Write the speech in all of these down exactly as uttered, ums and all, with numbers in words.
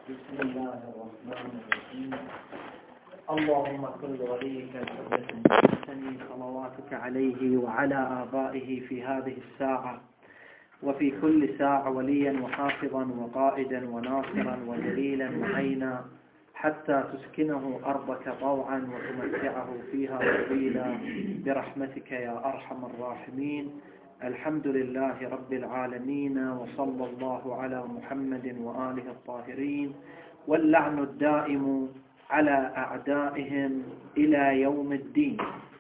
بسم الله الرحمن الرحيم. اللهم صل وليك الحجة المحسن صلواتك عليه وعلى آبائه في هذه الساعة وفي كل ساعة وليا وحافظا وقائدا وناصرا ودليلا وعينا حتى تسكنه أرضك طوعا وتمتعه فيها طويلا برحمتك يا أرحم الراحمين. الحمد لله رب العالمين، وصلى الله على محمد وآله الطاهرين، واللعن الدائم على أعدائهم إلى يوم الدين.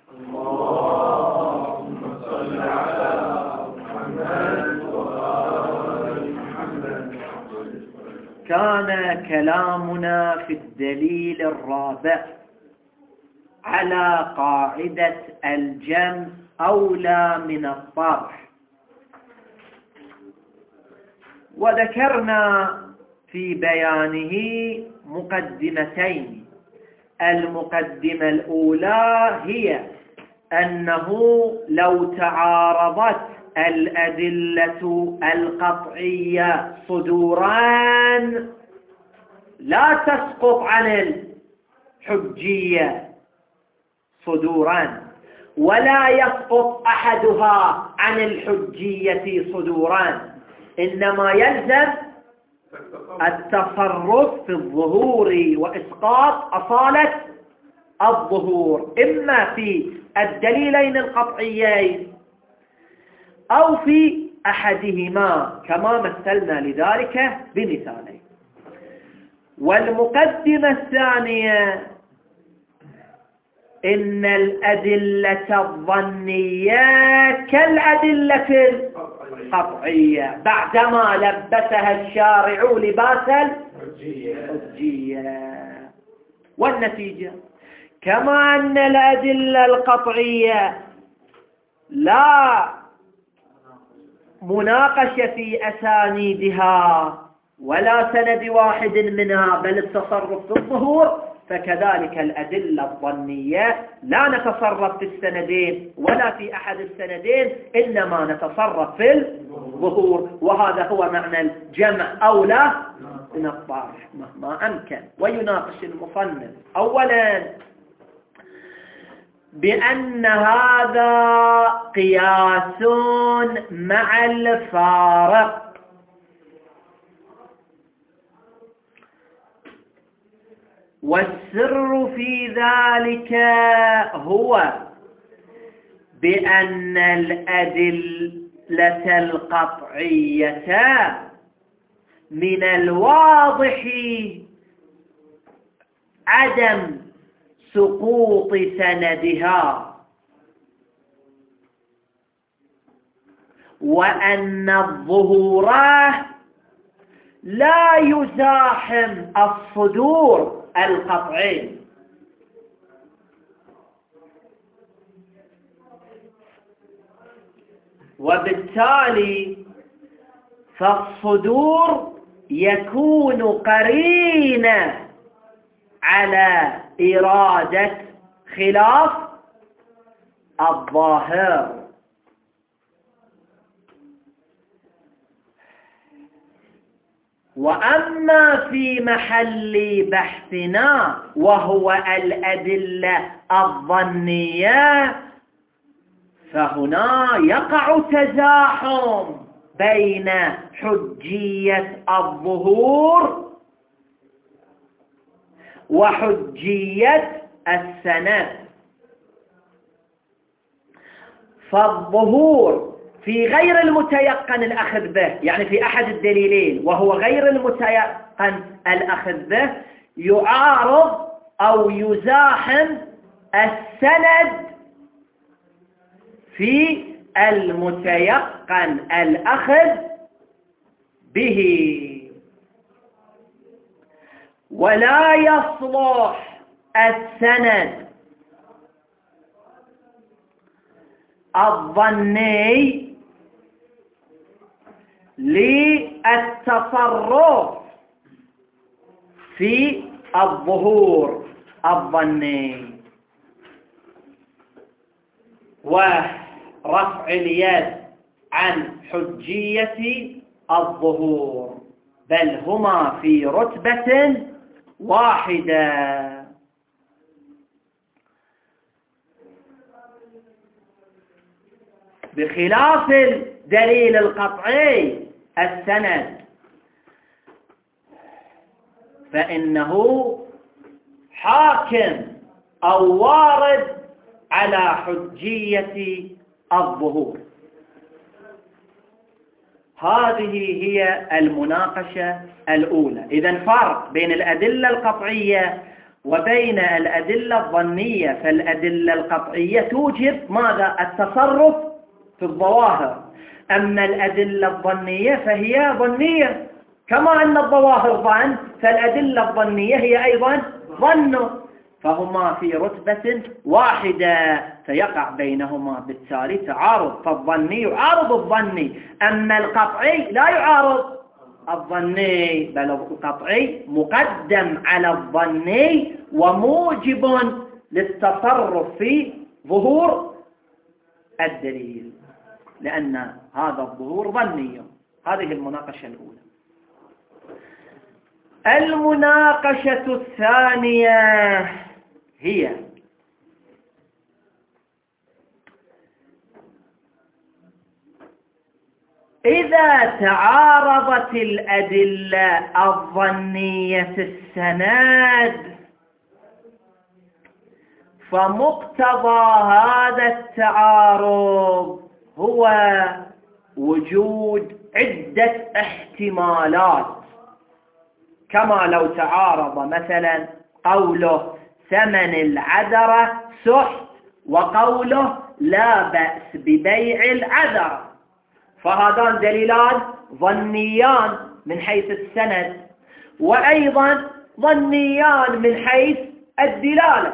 اللهم صل على محمد وآل محمد. كان كلامنا في الدليل الرابع على قاعدة الجمع أولى من الطرح، وذكرنا في بيانه مقدمتين. المقدمة الأولى هي أنه لو تعارضت الأدلة القطعية صدوران لا تسقط عن الحجية صدوران، ولا يسقط أحدها عن الحجية صدوران، إنما يلزم التصرف في الظهور وإسقاط أصالة الظهور، إما في الدليلين القطعيين أو في أحدهما، كما مثلنا لذلك بمثالين. والمقدمة الثانية إن الأدلة الظنية كالأدلة القطعية بعدما لبسها الشارع لباس الحجية. والنتيجة كما أن الأدلة القطعية لا مناقشة في أسانيدها ولا سند واحد منها بل التصرف في الظهور، فكذلك الأدلة الظنية لا نتصرف في السندين ولا في أحد السندين، إنما نتصرف في الظهور. وهذا هو معنى الجمع أولى من الطرح مهما أمكن. ويناقش المصنف أولا بأن هذا قياس مع الفارق، والسر في ذلك هو بأن الأدلة القطعية من الواضح عدم سقوط سندها، وأن الظهور لا يزاحم الصدور القطعي، وبالتالي فالصدور يكون قرينة على إرادة خلاف الظاهر. وأما في محل بحثنا وهو الأدلة الظنية، فهنا يقع تزاحم بين حجية الظهور وحجية السند. فالظهور في غير المتيقن الأخذ به، يعني في أحد الدليلين وهو غير المتيقن الأخذ به، يعارض أو يزاحم السند في المتيقن الأخذ به، ولا يصلح السند الظني للتصرف في الظهور الظني. ورفع اليد عن حجية الظهور. بل هما في رتبة واحدة. بخلاف الدليل القطعي السند، فإنه حاكم أو وارد على حجية الظهور. هذه هي المناقشة الأولى. إذن فرق بين الأدلة القطعية وبين الأدلة الظنية. فالأدلة القطعية توجب ماذا؟ التصرف في الظواهر، أما الأدلة الظنية فهي ظنية. كما أن الظواهر ظن، فالأدلة الظنية هي أيضا ظن، فهما في رتبة واحدة، فيقع بينهما بالتالي تعارض. فالظني يعارض الظني، أما القطعي لا يعارض الظني، بل القطعي مقدم على الظني وموجب للتصرف في ظهور الدليل، لأن هذا الظهور ظني. هذه المناقشة الأولى. المناقشة الثانية هي إذا تعارضت الأدلة الظنية السند، فمقتضى هذا التعارض هو وجود عدة احتمالات، كما لو تعارض مثلا قوله ثمن العذرة سحت وقوله لا بأس ببيع العذرة، فهذان دليلان ظنيان من حيث السند، وأيضا ظنيان من حيث الدلالة.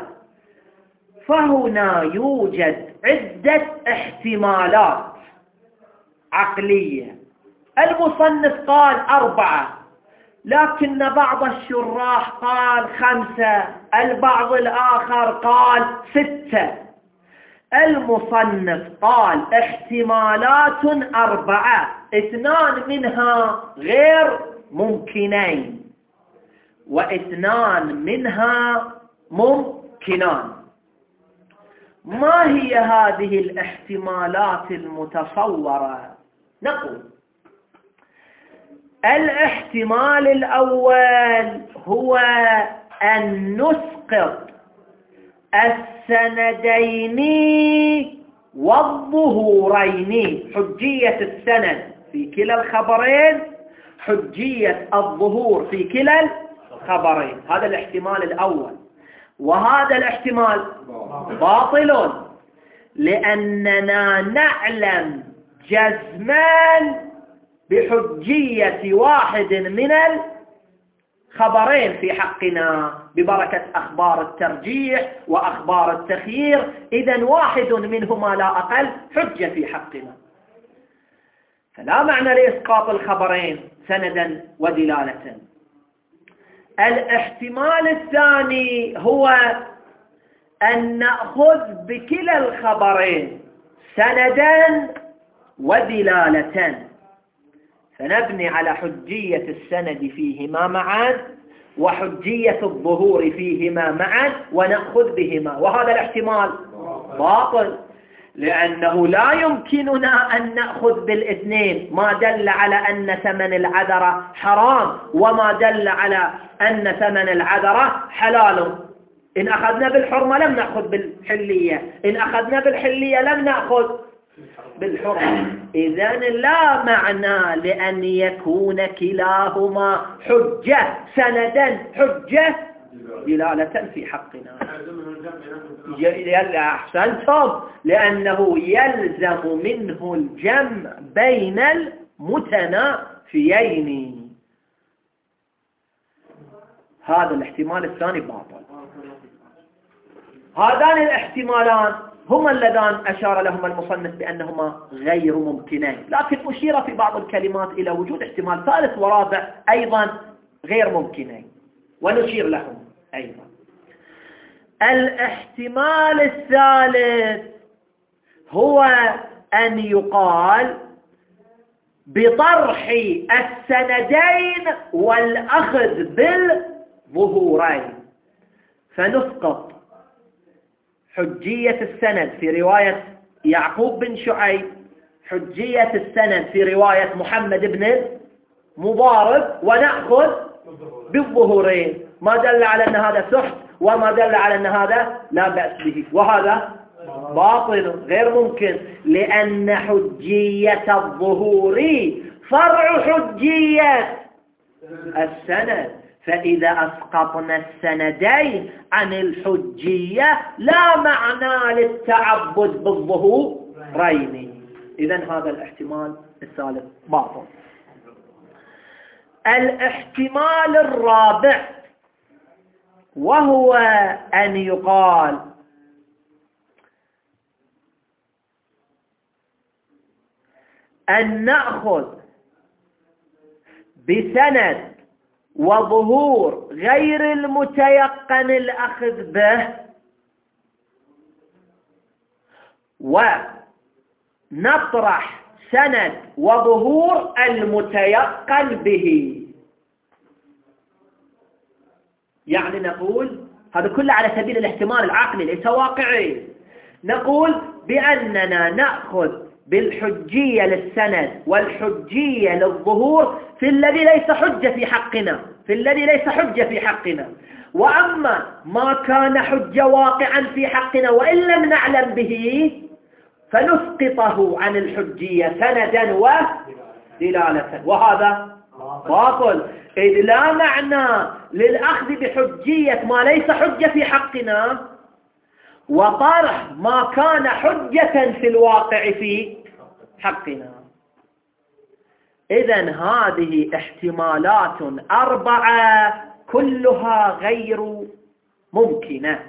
فهنا يوجد عدة احتمالات عقلية. المصنف قال أربعة، لكن بعض الشراح قال خمسة، البعض الآخر قال ستة. المصنف قال احتمالات أربعة، اثنان منها غير ممكنين واثنان منها ممكنان. ما هي هذه الاحتمالات المتصورة؟ نقول الاحتمال الأول هو أن نسقط السندين والظهورين، حجية السند في كلا الخبرين، حجية الظهور في كلا الخبرين. هذا الاحتمال الأول، وهذا الاحتمال باطل، لأننا نعلم جزما بحجية واحد من الخبرين في حقنا ببركة أخبار الترجيح وأخبار التخيير. إذن واحد منهما لا أقل حجة في حقنا، فلا معنى لإسقاط الخبرين سندا ودلالة. الاحتمال الثاني هو أن نأخذ بكلا الخبرين سندا ودلالة، فنبني على حجية السند فيهما معا وحجية الظهور فيهما معا ونأخذ بهما. وهذا الاحتمال باطل، لأنه لا يمكننا أن نأخذ بالاثنين، ما دل على أن ثمن العذرة حرام وما دل على أن ثمن العذرة حلال. إن أخذنا بالحرمة لم نأخذ بالحلية، إن أخذنا بالحلية لم نأخذ بالحرمة. إذن لا معنى لأن يكون كلاهما حجة سندا حجة دلالة في حقنا. أحسنتم، لأنه يلزم منه الجمع بين المتنافيين. هذا الاحتمال الثاني باطل. هذان الاحتمالان هما اللذان أشار لهما المصنف بأنهما غير ممكنين، لكن أشير في بعض الكلمات إلى وجود احتمال ثالث ورابع أيضا غير ممكنين، ونشير لهم أيضا. الاحتمال الثالث هو أن يقال بطرح السندين والأخذ بالظهورين، فنسقط حجية السند في رواية يعقوب بن شعيب، حجية السند في رواية محمد بن المضارب، ونأخذ بالظهورين، ما دل على أن هذا سحت وما دل على أن هذا لا بأس به، وهذا باطل غير ممكن، لأن حجية الظهور فرع حجية السند، فإذا أسقطنا السندين عن الحجية لا معنى للتعبد بالظهورين. إذن هذا الاحتمال الثالث باطل. الاحتمال الرابع وهو أن يقال أن نأخذ بسند وظهور غير المتيقن الأخذ به، ونطرح سند وظهور المتيقن به. يعني نقول هذا كله على سبيل الاحتمال العقلي ليس واقعي، نقول بأننا نأخذ بالحجية للسند والحجية للظهور في الذي ليس حجة في حقنا، في الذي ليس حجة في حقنا، وأما ما كان حجة واقعا في حقنا وإن لم نعلم به فنسقطه عن الحجية سندا ودلالة، وهذا باطل، إذ لا معنى للأخذ بحجية ما ليس حجة في حقنا وطرح ما كان حجة في الواقع في حقنا. إذن هذه احتمالات أربعة كلها غير ممكنة.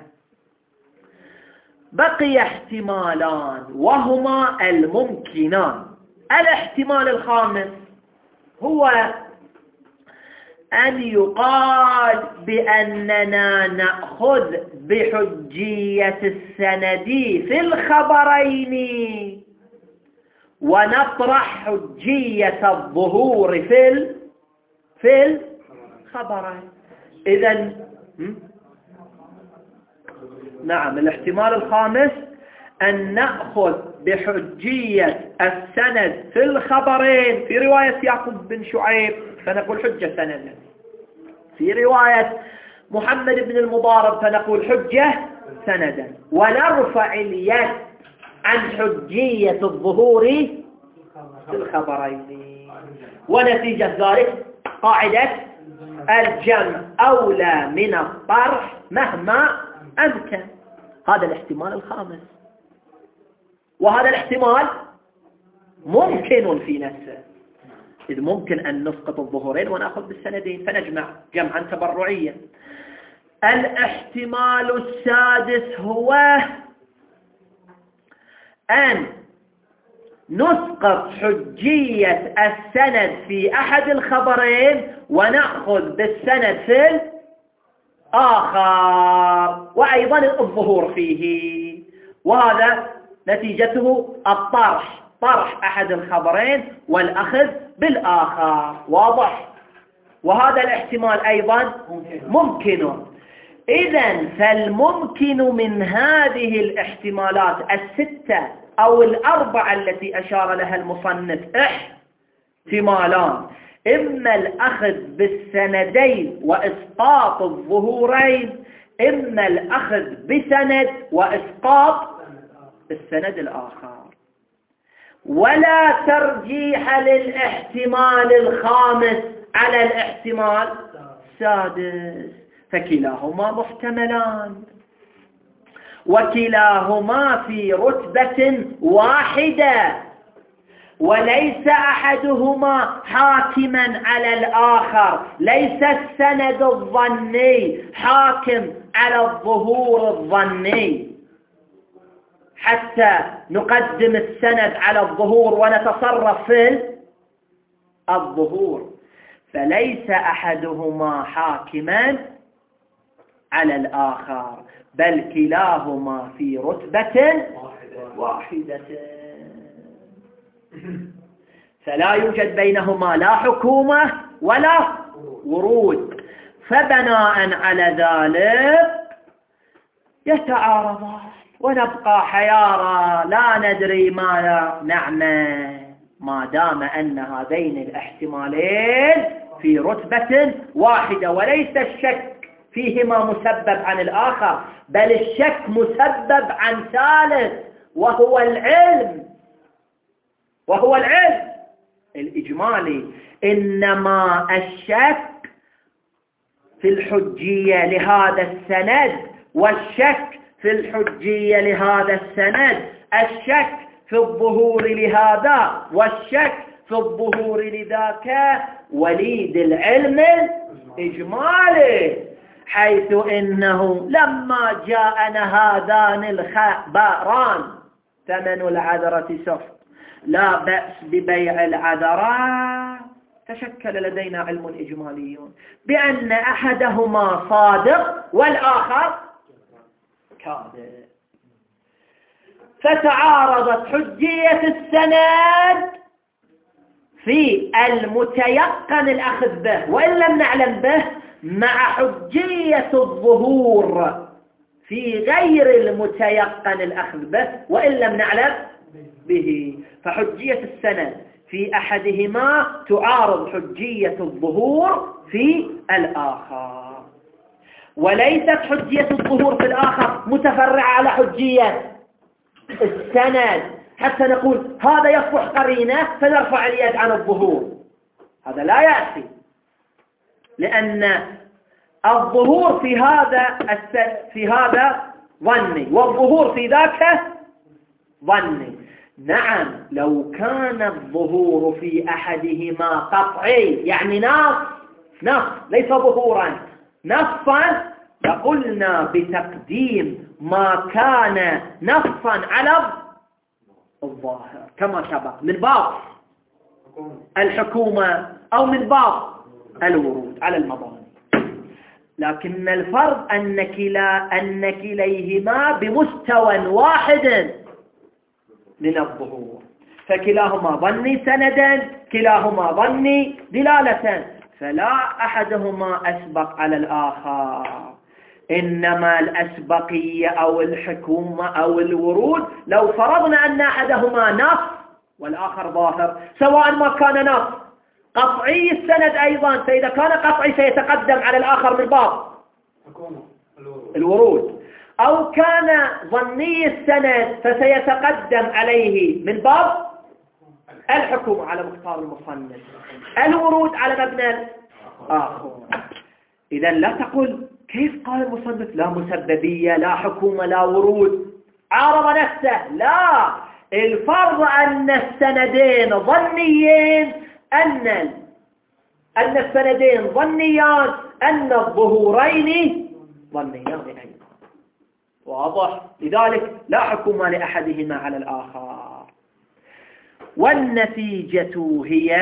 بقي احتمالان وهما الممكنان. الاحتمال الخامس هو أن يقال بأننا نأخذ بحجية السند في الخبرين ونطرح حجية الظهور في في الخبرين. إذن نعم، الاحتمال الخامس أن نأخذ بحجية السند في الخبرين في رواية يعقوب بن شعيب فنقول حجة سند، في رواية محمد بن المضارب فنقول حجة سندا، ونرفع اليد عن حجية الظهور في الخبرين. ونتيجة ذلك قاعدة الجمع أولى من الطرح مهما أمكن. هذا الاحتمال الخامس، وهذا الاحتمال ممكن في نفسه، إذ ممكن أن نسقط الظهورين ونأخذ بالسندين فنجمع جمعا تبرعيا. الاحتمال السادس هو أن نسقط حجية السند في أحد الخبرين ونأخذ بالسند في الآخر وأيضا الظهور فيه، وهذا نتيجته الطرح، طرح أحد الخبرين والأخذ بالآخر. واضح؟ وهذا الاحتمال أيضا ممكن. إذن فالممكن من هذه الاحتمالات الستة أو الأربعة التي أشار لها المصنف احتمالان: إما الأخذ بالسندين وإسقاط الظهورين، إما الأخذ بسند وإسقاط السند الآخر. ولا ترجيح للاحتمال الخامس على الاحتمال السادس، فكلاهما محتملان وكلاهما في رتبة واحدة، وليس أحدهما حاكما على الآخر، ليس السند الظني حاكم على الظهور الظني حتى نقدم السند على الظهور ونتصرف في الظهور، فليس أحدهما حاكما على الآخر، بل كلاهما في رتبة واحدة. فلا يوجد بينهما لا حكومة ولا ورود. فبناء على ذلك يتعارضان ونبقى حيارى لا ندري ما نعمل، ما دام أن هذين الاحتمالين في رتبة واحدة، وليس الشك فيهما مسبب عن الآخر، بل الشك مسبب عن ثالث وهو العلم، وهو العلم الإجمالي. إنما الشك في الحجية لهذا السند، والشك في الحجية لهذا السند، الشك في الظهور لهذا والشك في الظهور لذاك، وليد العلم إجمالي، حيث إنه لما جاءنا هذان الخبران ثمن العذرة سفط لا بأس ببيع العذرة، تشكل لدينا علم إجمالي بأن أحدهما صادق والآخر كاذب. فتعارضت حجية السند في المتيقن الأخذ به وإن لم نعلم به مع حجية الظهور في غير المتيقن الأخذ به وإن لم نعلم به. فحجية السند في أحدهما تعارض حجية الظهور في الآخر، وليست حجية الظهور في الآخر متفرعة على حجية السند حتى نقول هذا يصبح قرينة فنرفع اليد عن الظهور، هذا لا يأتي، لأن الظهور في هذا في هذا ظني والظهور في ذاك ظني. نعم لو كان الظهور في أحدهما قطعي يعني نص نص ليس ظهورا نصا، لقلنا بتقديم ما كان نصا على الظاهر كما سبق من باب الحكومة أو من باب الورود على المضامين. لكن الفرض أن كلا أن كليهما بمستوى واحد من الظهور، فكلاهما ظني سندا كلاهما ظني دلالة، فلا أحدهما أسبق على الآخر، إنما الأسبقية أو الحكومة أو الورود لو فرضنا أن أحدهما نص والآخر ظاهر، سواء ما كان نص قطعي السند أيضا، فإذا كان قطعي سيتقدم على الآخر من باب الورود، أو كان ظني السند فسيتقدم عليه من باب الحكومة على مختار المصنف، الورود على مبنى الآخر. إذا لا تقول كيف قال المصنف لا مسببية لا حكومة لا ورود، عارض نفسه، لا، الفرض أن السندين ظنيين، أن أن السندين ظنيان، أن الظهورين ظنيان أيضا، واضح؟ لذلك لا حكومة لأحدهما على الآخر. والنتيجة هي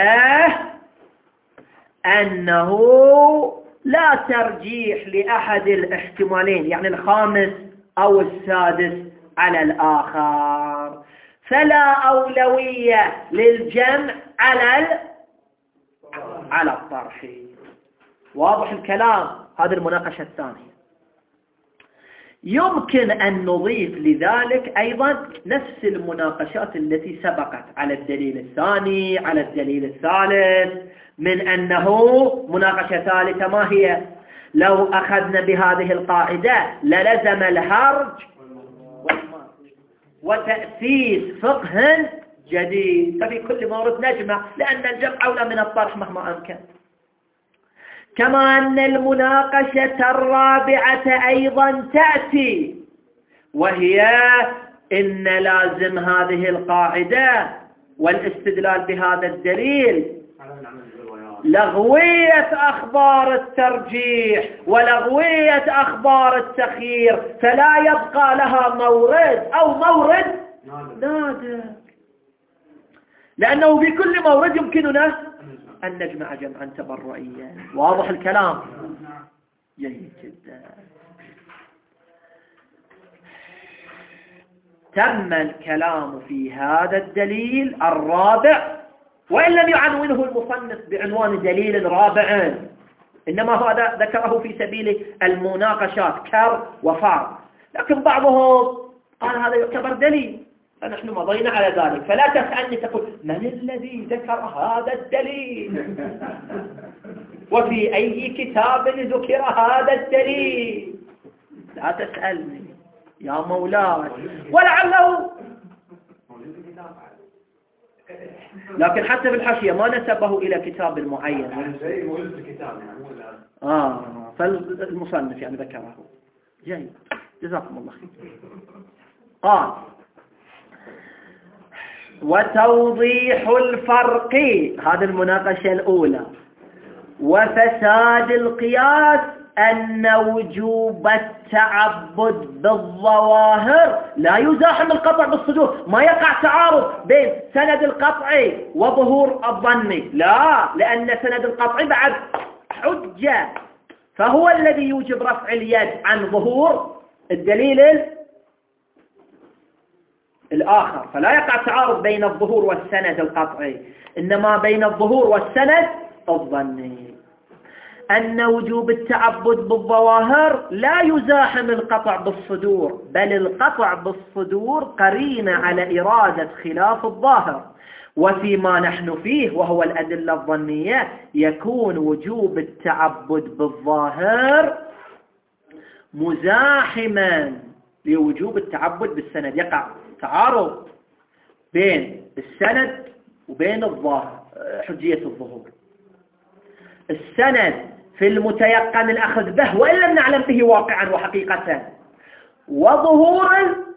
أنه لا ترجيح لأحد الاحتمالين يعني الخامس أو السادس على الآخر، فلا أولوية للجمع على على الطرح. واضح الكلام؟ هذه المناقشة الثانية. يمكن أن نضيف لذلك أيضا نفس المناقشات التي سبقت على الدليل الثاني على الدليل الثالث، من أنه مناقشة ثالثة ما هي؟ لو أخذنا بهذه القاعدة للزم الهرج وتأسيس فقه جديد، ففي كل مورد نجمع، لأن الجمع أولى من الطرح مهما أمكن. كما أن المناقشة الرابعة أيضا تأتي، وهي إن لازم هذه القاعدة والاستدلال بهذا الدليل لغوية أخبار الترجيح ولغوية أخبار التخيير، فلا يبقى لها مورد أو مورد نادر، لأنه بكل مورد يمكننا أن نجمع جمعا تبرعيا. واضح الكلام؟ جيد جدا. تم الكلام في هذا الدليل الرابع وإن لم يعنونه المصنف بعنوان دليل رابع، إنما هذا ذكره في سبيل المناقشات كر وفار، لكن بعضهم قال هذا يعتبر دليل، فنحن مضينا على ذلك. فلا تسألني تقول من الذي ذكر هذا الدليل وفي أي كتاب ذكر هذا الدليل، لا تسألني يا مولاي. ولعله، لكن حتى في الحاشية ما نسبه إلى كتاب معين. يعني زي مولد الكتاب يعني مو آه فالمصنف يعني ذكره. جيد، جزاكم الله خير. قال وتوضيح الفرق، هذه المناقشة الأولى، وفساد القياس أن وجوب التعبد بالظواهر لا يزاحم القطع بالصدور. ما يقع تعارض بين سند القطع وظهور الظني، لا، لأن سند القطع بعد حجة، فهو الذي يوجب رفع اليد عن ظهور الدليل الآخر، فلا يقع تعارض بين الظهور والسند القطعي، إنما بين الظهور والسند الظني. أن وجوب التعبد بالظواهر لا يزاحم القطع بالصدور، بل القطع بالصدور قرينة على إرادة خلاف الظاهر، وفيما نحن فيه وهو الأدلة الظنية يكون وجوب التعبد بالظاهر مزاحما لوجوب التعبد بالسند. يقع تعارض بين السند وبين الظاهر، حجية الظهور. السند في المتيقن الأخذ به وإن لم نعلم به واقعا وحقيقة، وظهور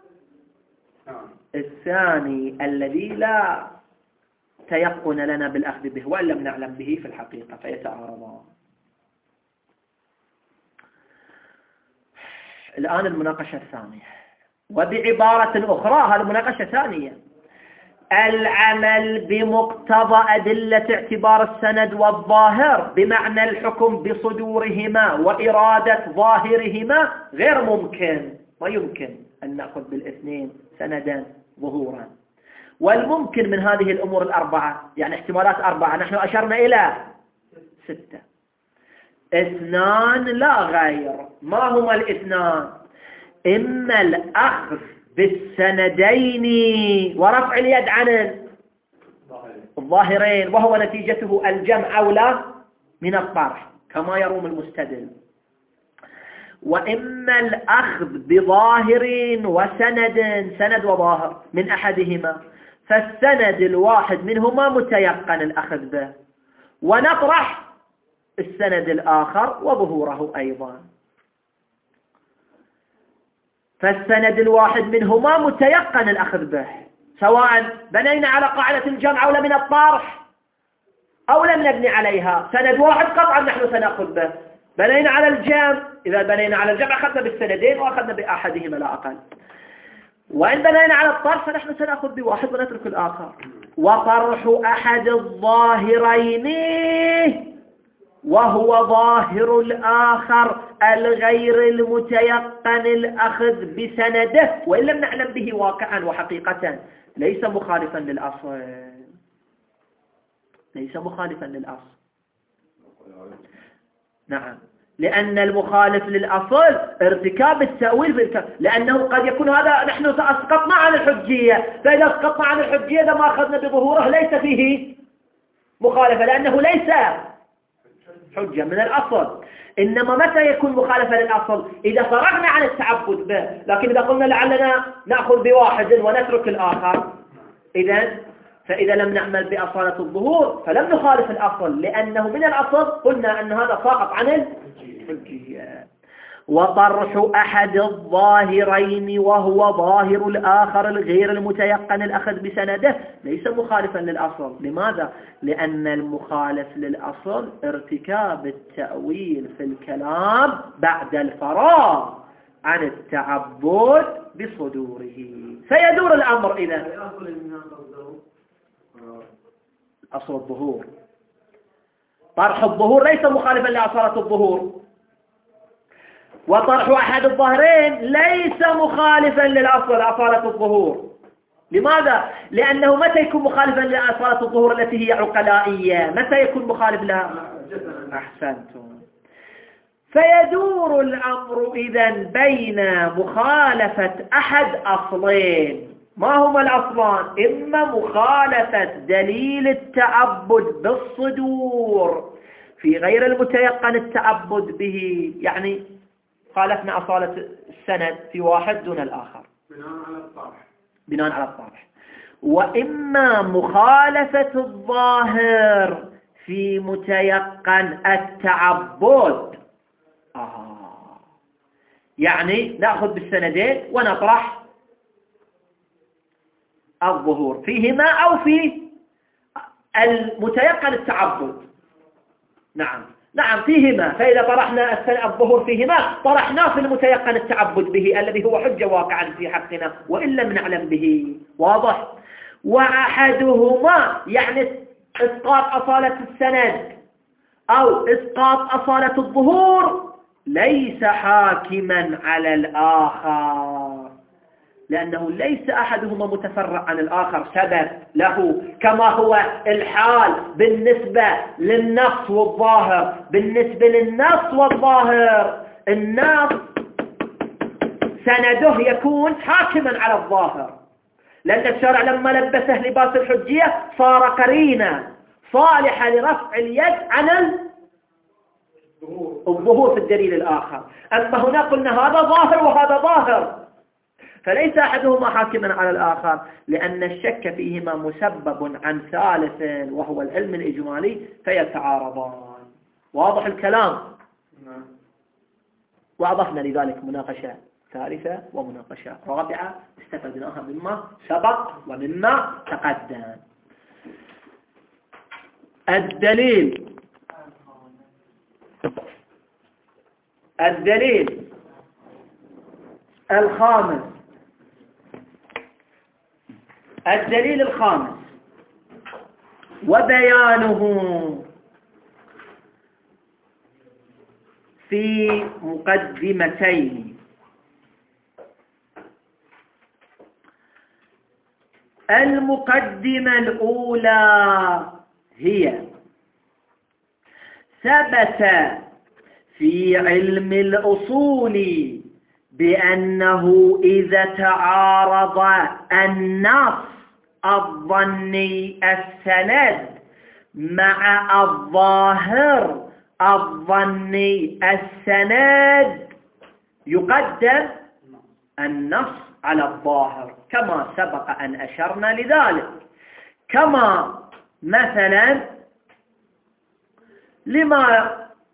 الثاني الذي لا تيقن لنا بالأخذ به وإن لم نعلم به في الحقيقة، فيتعارضان. الآن المناقشة الثانية، وبعبارة أخرى هذه مناقشة ثانية، العمل بمقتضى أدلة اعتبار السند والظاهر بمعنى الحكم بصدورهما وإرادة ظاهرهما غير ممكن. ما يمكن أن نأخذ بالاثنين سندا ظهورا. والممكن من هذه الأمور الأربعة، يعني احتمالات أربعة، نحن أشرنا إلى ستة، اثنان لا غير. ما هما الاثنان؟ إما الأخذ بالسندين ورفع اليد عن الظاهرين، وهو نتيجته الجمع أولى من الطرح كما يروم المستدل، وإما الأخذ بظاهر وسند، سند وظاهر من أحدهما، فالسند الواحد منهما متيقن الأخذ به، ونطرح السند الآخر وظهوره أيضا. فالسند الواحد منهما متيقن الأخذ به، سواء بنينا على قاعدة الجمع أو من الطرح أو لم نبني عليها. سند واحد قطعا نحن سنأخذ به. بنينا على الجمع، إذا بنينا على الجمع أخذنا بالسندين وأخذنا بأحدهما لا أقل. وإن بنينا على الطرح فنحن سنأخذ بواحد ونترك الآخر. وطرح أحد الظاهرين وهو ظاهر الآخر الغير المتيقن الأخذ بسنده وإن لم نعلم به واقعا وحقيقة ليس مخالفا للأصل، ليس مخالفا للأصل. نعم، لأن المخالف للأصل ارتكاب التأويل بالكلام، لأنه قد يكون هذا نحن أسقطنا عن الحجية، فإذا أسقطنا عن الحجية إذا ما أخذنا بظهوره ليس فيه مخالفة، لأنه ليس حجة من الأصل. إنما متى يكون مخالفة للأصل؟ إذا فرغنا عن التعبد به. لكن إذا قلنا لعلنا نأخذ بواحد ونترك الآخر، إذن فإذا لم نعمل بأصالة الظهور فلم نخالف الأصل، لأنه من الأصل قلنا أن هذا ساقط عن الحجية. وطرح أحد الظاهرين وهو ظاهر الآخر الغير المتيقن الأخذ بسنده ليس مخالفا للأصل. لماذا؟ لأن المخالف للأصل ارتكاب التأويل في الكلام بعد الفراغ عن التعبد بصدوره، فيدور الأمر إذا أصل الظهور. طرح الظهور ليس مخالفا لأصالة الظهور، وطرح أحد الظاهرين ليس مخالفا للأصل أصالة الظهور، لماذا؟ لأنه متى يكون مخالفا لصلاة الظهور التي هي عقلائية؟ متى يكون مخالف لها؟ أحسنتم. فيدور الأمر إذن بين مخالفة أحد أصلين. ما هما الأصلان؟ إما مخالفة دليل التعبد بالصدور في غير المتيقن التعبد به، يعني خالفنا أصالة السند في واحد دون الآخر بناء على الطرح بناء على الطرح، وإما مخالفة الظاهر في متيقن التعبد. آه. يعني نأخذ بالسندين ونطرح الظهور فيهما أو في المتيقن التعبد. نعم نعم فيهما، فإذا طرحنا الظهور فيهما طرحناه في المتيقن التعبد به الذي هو حجة واقعا في حقنا وإن لم نعلم به. واضح؟ وأحدهما يعني إسقاط أصالة السند أو إسقاط أصالة الظهور ليس حاكما على الآخر، لأنه ليس أحدهما متفرع عن الآخر سبب له، كما هو الحال بالنسبة للنص والظاهر. بالنسبة للنص والظاهر النص سنده يكون حاكما على الظاهر، لأن الشرع لما لبسه لباس الحجية صار قرينة صالحة لرفع اليد عن الظهور في الدليل الآخر. أما هنا قلنا هذا ظاهر وهذا ظاهر، فليس أحدهما حاكما على الآخر، لأن الشك فيهما مسبب عن ثالث وهو العلم الإجمالي فيتعارضان. واضح الكلام؟ وأضفنا لذلك مناقشة ثالثة ومناقشة رابعة استفدناها مما سبق ومما تقدم. الدليل الدليل الخامس الدليل الخامس وبيانه في مقدمتين. المقدمة الأولى هي: ثبت في علم الأصول بأنه إذا تعارض النص الظني السند مع الظاهر الظني السند يقدم النص على الظاهر، كما سبق أن أشرنا لذلك. كما مثلا لما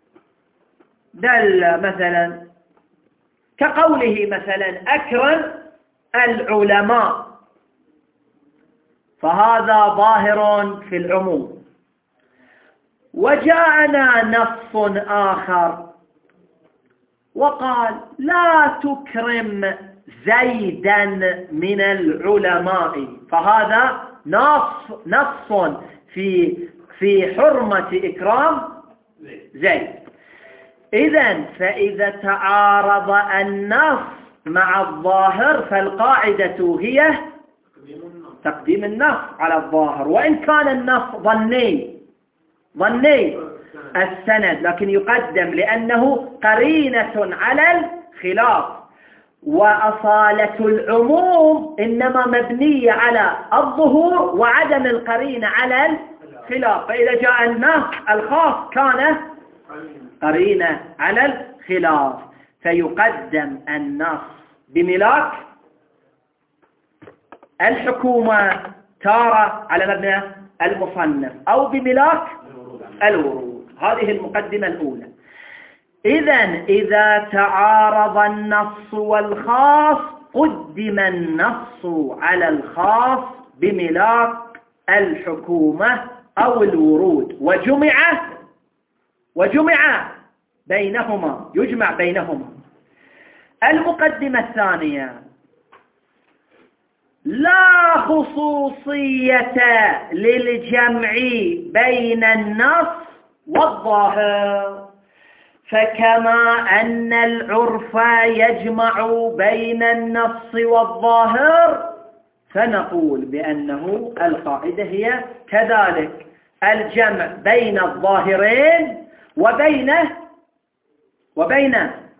دل مثلا كقوله مثلا أكرم العلماء، فهذا ظاهر في العموم. وجاءنا نص آخر وقال لا تكرم زيدا من العلماء، فهذا نص نص في في حرمة إكرام زيد. إذن فإذا تعارض النص مع الظاهر فالقاعدة هي تقديم النص على الظاهر، وإن كان النص ظني ظني السند لكن يقدم لأنه قرينة على الخلاف. وأصالة العموم إنما مبنية على الظهور وعدم القرينة على الخلاف، فإذا جاء النص الخاص كان قرينة على الخلاف، فيقدم النص بملاك الحكومة تارة على مبنى المصنف أو بملاك الورود. هذه المقدمة الأولى. إذن إذا تعارض النص والخاص قدم النص على الخاص بملاك الحكومة أو الورود، وجمع وجمع بينهما يجمع بينهما. المقدمة الثانية: لا خصوصية للجمع بين النص والظاهر، فكما أن العرف يجمع بين النص والظاهر فنقول بأنه القاعدة هي كذلك الجمع بين الظاهرين وبين وبين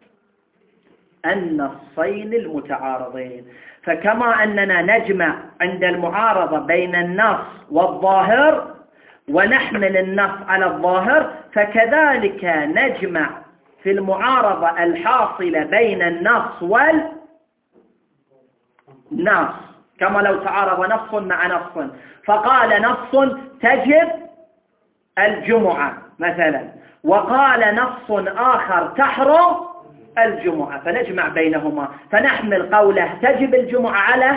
النصين المتعارضين. فكما أننا نجمع عند المعارضة بين النص والظاهر ونحمل النص على الظاهر، فكذلك نجمع في المعارضة الحاصلة بين النص والنص، كما لو تعارض نص مع نص، فقال نص تجب الجمعة مثلا، وقال نص آخر تحرم الجمعة، فنجمع بينهما، فنحمل قوله تجب الجمعة على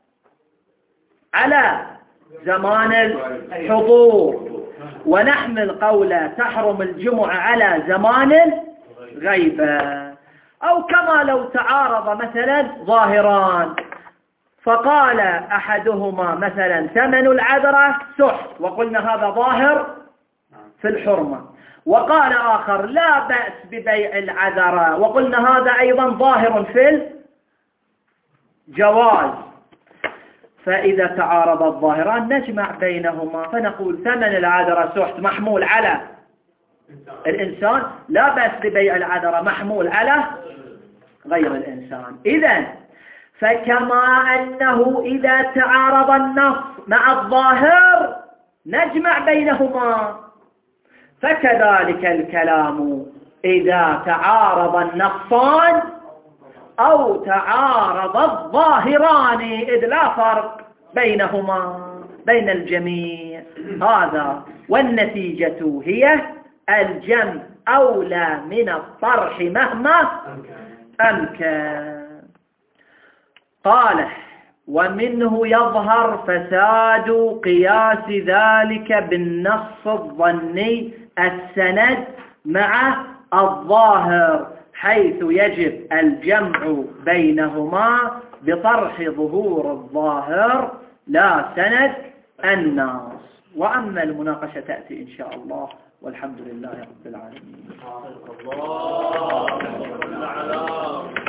على زمان الحضور، ونحمل قوله تحرم الجمعة على زمان الغيبة. أو كما لو تعارض مثلا ظاهران، فقال أحدهما مثلا ثمن العذرة سحت، وقلنا هذا ظاهر في الحرمة، وقال آخر لا بأس ببيع العذرة، وقلنا هذا أيضا ظاهر في الجواز. فإذا تعارض الظاهران نجمع بينهما، فنقول ثمن العذرة سحت محمول على الإنسان، لا بأس ببيع العذرة محمول على غير الإنسان. إذن فكما أنه إذا تعارض النص مع الظاهر نجمع بينهما، فكذلك الكلام إذا تعارض النصان أو تعارض الظاهران، إذ لا فرق بينهما بين الجميع هذا، والنتيجة هي الجمع أولى من الطرح مهما أمكن. قال ومنه يظهر فساد قياس ذلك بالنص الظني السند مع الظاهر، حيث يجب الجمع بينهما بطرح ظهور الظاهر لا سند النص. وأما المناقشة تأتي إن شاء الله، والحمد لله رب العالمين.